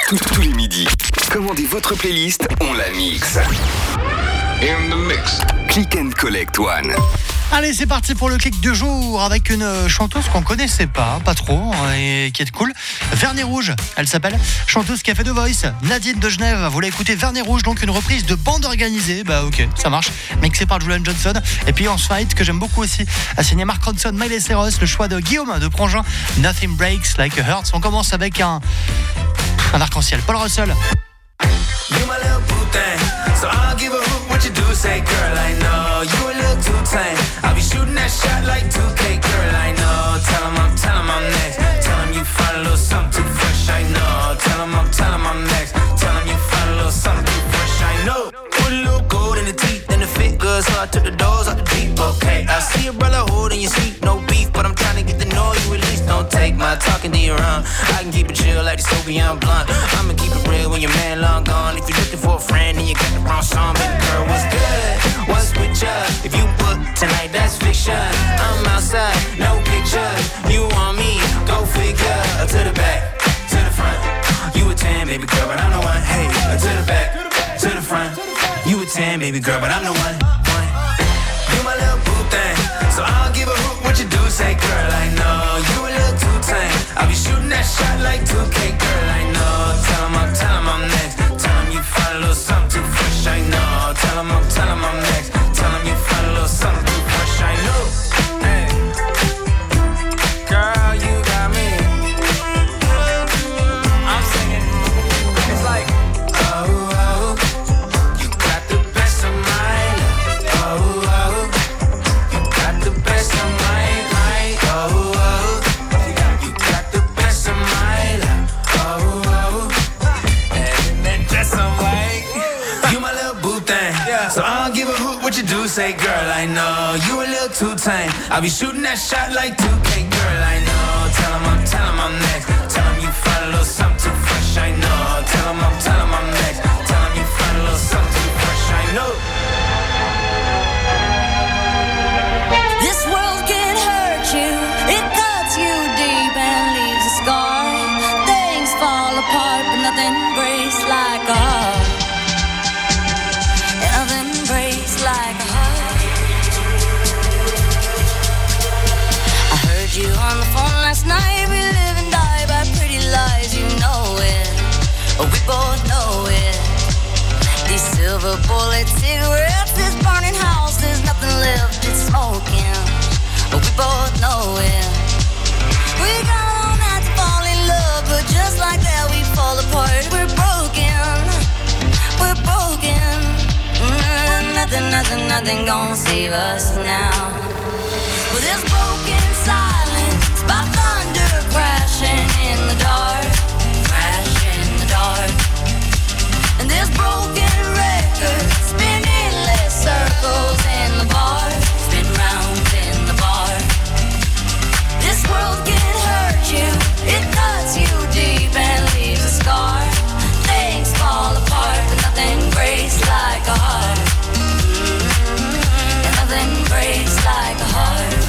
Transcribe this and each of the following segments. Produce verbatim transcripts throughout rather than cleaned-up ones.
Tous, tous les midis, commandez votre playlist, on la mixe. In the mix. Click and Collect One. Allez, c'est parti pour le clic du jour avec une chanteuse qu'on connaissait pas, pas trop, et qui est cool. Vernis Rouge, elle s'appelle. Chanteuse qui a fait The Voice. Nadine de Genève, vous voulez écouter Vernis Rouge, donc une reprise de Bande Organisée. Bah ok, ça marche. Mixé par Julian Johnson. Et puis On Fight, que j'aime beaucoup aussi, a signé Mark Ronson, Miley Cyrus, le choix de Guillaume de Prangin. Nothing Breaks Like a Hurt. On commence avec un, un arc-en-ciel. Paul Russell. You my little boo thing, so I'll give a hoot what you do. Say, girl, I know you a little too tame. I'll be shooting that shot like two K, girl, I know. Tell him I'm, tell him I'm next. Tell him you find a little something too fresh, I know. Tell him I'm, tell him I'm next. Tell him you find a little something too fresh, I know. Put a little gold in the teeth and the fit good, so I took the doors out the deep, okay. I see a brother holding your seat, no beef, but I'm trying to get the know you at least. Don't take my talking to your own. I can keep it chill like the Soviet blunt. I'ma keep it real when your man long gone. If you're looking for a friend and you got the wrong song, baby girl, what's good? What's with ya? If you book tonight, that's fiction. I'm outside, no pictures. You want me? Go figure. To the back, to the front. You a ten, baby girl, but I'm the one. Hey, to the back, to the front. You a ten, baby girl, but I'm the one. one. You my little boo thing, so I'll give a hoot what you do. Say, girl, I know you a little too tame. I'll be shooting that shot like two K, girl, I know. Tell him I'm, tell him I'm next. Tell him you find a little something too fresh, I know. Tell him I'm, tell him I'm next. Tell him you find a little something too fresh, I know. Hey, girl, you got me. I'm singing. It's like, oh, oh, you got the best of mine. Oh, oh, you got the best of mine. Oh, oh, you got the best of mine. Oh, oh, and then just some white. You my little boo thing, so I don't give a hoot what you do. Say, girl, I know you a little too tame. I'll be shooting that shot like two K, girl, I know. Tell him I'm, tell him I'm next. Tell him you find a little something too fresh, I know. Tell him I'm, tell him I'm next. Tell him you find a little something too fresh, I know. This world can hurt you, it cuts you deep and leaves a scar. Things fall apart, but nothing breaks like a heart. Nothing breaks like a heart. I heard you on the phone last night. We live and die by pretty lies, you know it. We both know it. These silver bullet cigarettes, this burning house, there's nothing left, it's smoking. We both know it. We got all night to fall in love, but just like that we fall apart. We're broken, we're broken. Mm, nothing, nothing, nothing gonna save us now. Well, this broken silence by thunder crashing in the dark, crash in the dark. And this broken record spinning less circles in the bar, spin round in the bar. This world can hurt you, it cuts you deep and leaves a scar. Things fall apart, but nothing breaks like a heart. Mm-hmm. And nothing breaks like a heart.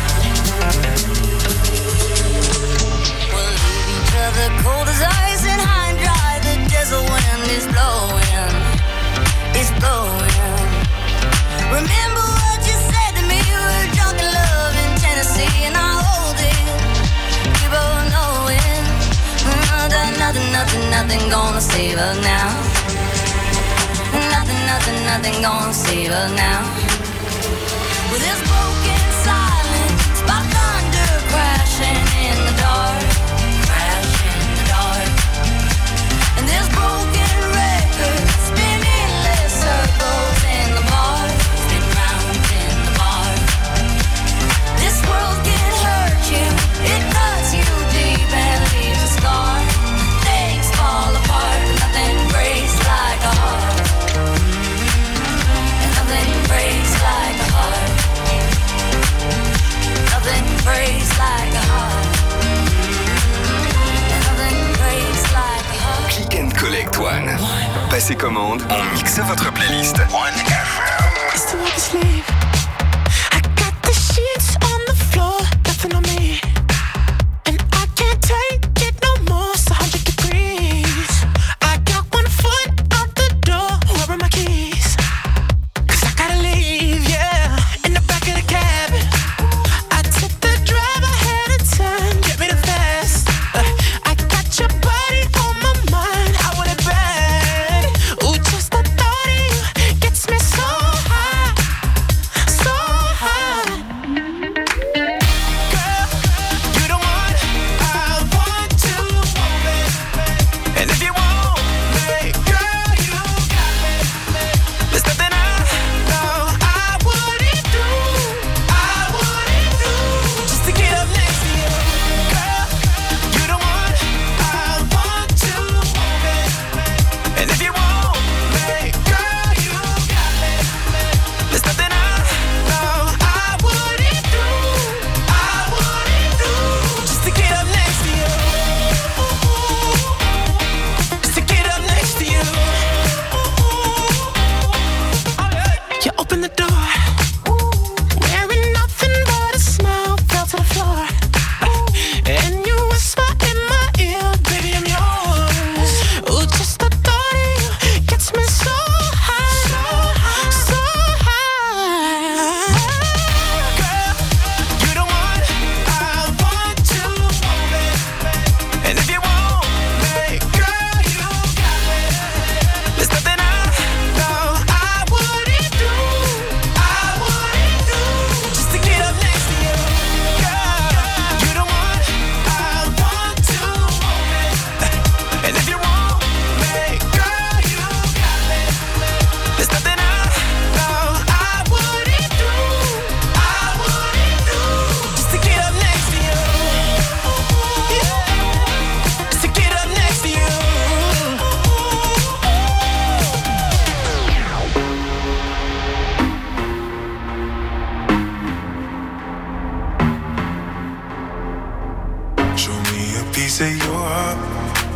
We'll leave each other cold as ice and high and dry. The desert wind is blowing, it's blowing. Remember what you said to me, we were drunk in love in Tennessee, and I hold it, we both know it. Mm, that nothing, nothing, nothing gonna save us now. Nothing, nothing, nothing gonna save us now. With this broken silence by thunder crashing in the dark, crash in the dark. And this broken record spinning less circles in the bar, spin round in the bar. This world can hurt you, it cuts you deep and leaves a scar. Things fall apart, but nothing breaks like a heart. And nothing breaks like a heart. Nothing breaks like a heart. And nothing breaks like a heart. Click and Collect One. Passez commande, on mixe votre playlist. One F M. It's the way to sleep. I got the sheets on the floor, nothing on me. And I can't take it no more, it's a hundred degrees. I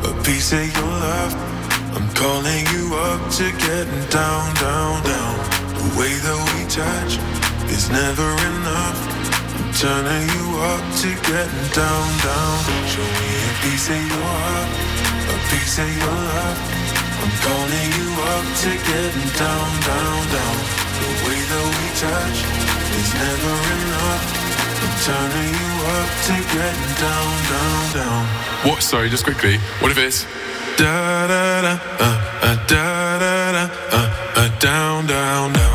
a piece of your love. I'm calling you up to getting down, down, down. The way that we touch is never enough. I'm turning you up to getting down, down. Show me a piece of your heart, a piece of your love. I'm calling you up to getting down, down, down. The way that we touch is never enough. I'm turning you up to getting down, down, down. What? Sorry, just quickly. What if it's da da da uh, uh, da da da uh, uh, down, down, down.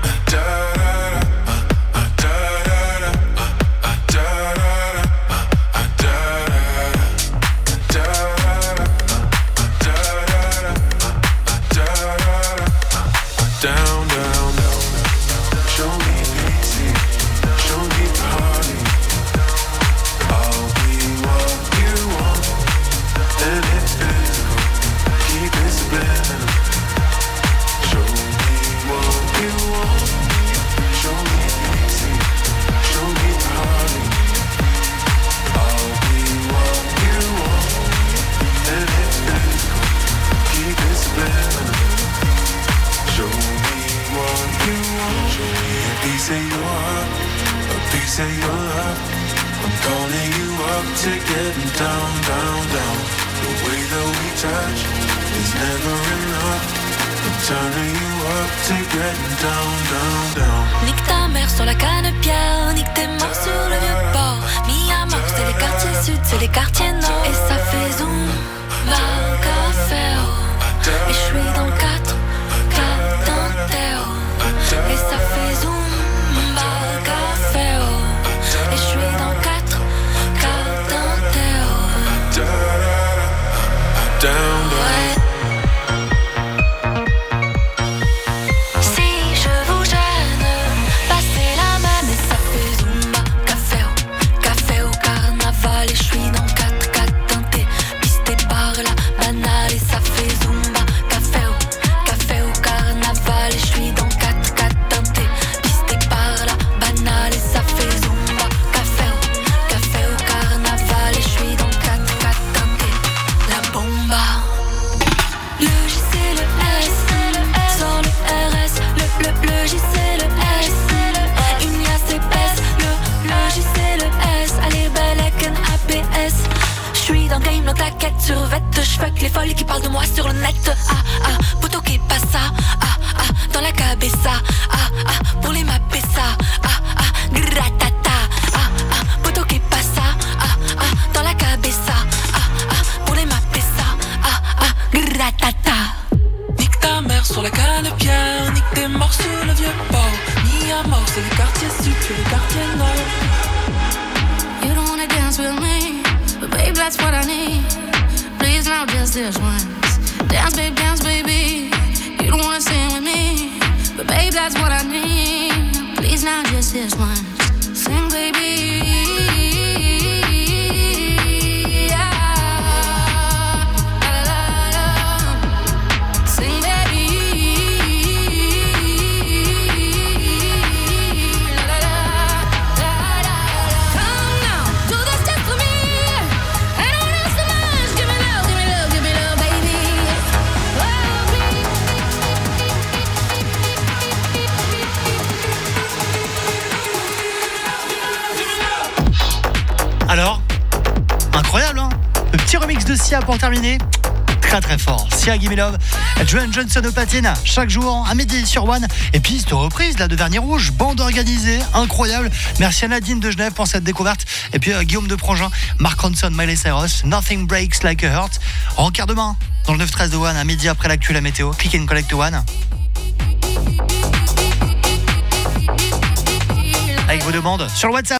Nique ta mère sur la canne-pierre, nique tes morts sur le vieux port. Mi-à-mort, c'est les quartiers sud, c'est les quartiers nord. Et ça fait zoom, va au café, oh. Et je suis dans le quatre, quatre dentaire. Et ça fait zoom, va au café, oh. Et je suis dans le quatre, quatre dentaire. Ouais. Les folles qui parlent de moi sur le net. Ah ah, poto que passa. Ah ah, dans la cabeza. Ah ah, pour les mapper ça. Ah ah, gratata. Ah ah, poto que passa. Ah ah, dans la cabeza. Ah ah, pour les mapper ça. Ah ah, gratata. Nique ta mère sur la canne-pierre, nique tes morts sur le vieux port. Ni à mort, c'est les quartiers sud, c'est les quartiers nord. You don't wanna dance with me, but babe, that's what I need. Please now just this once. Dance, babe, dance, baby. You don't wanna sing with me, but babe, that's what I need. Please now just this once. Sing, baby. Alors, incroyable, hein? Le petit remix de Sia pour terminer. Très très fort. Sia, Gimme Love, Dwayne Johnson au platine, chaque jour à midi sur One. Et puis cette reprise là de Vernis Rouge, bande organisée, incroyable. Merci à Nadine de Genève pour cette découverte. Et puis euh, Guillaume de Prangin, Mark Ronson, Miley Cyrus, Nothing Breaks Like a Heart. Rencard demain dans le neuf treize de One, à midi après l'actu, la météo. Click and collect One. Avec vos demandes sur le WhatsApp.